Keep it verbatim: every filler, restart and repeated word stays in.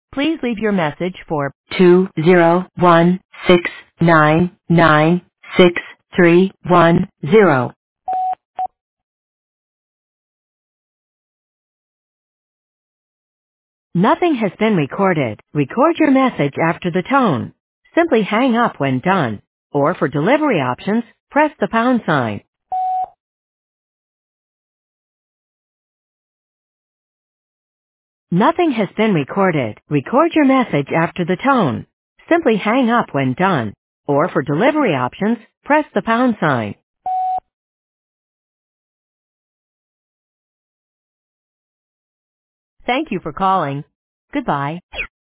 Please leave your message for two zero one six nine nine six three one zero. Nothing has been recorded. Record your message after the tone. Simply hang up when done. Or for delivery options, press the pound sign. Nothing has been recorded. Record your message after the tone. Simply hang up when done. Or for delivery options, press the pound sign. Thank you for calling. Goodbye.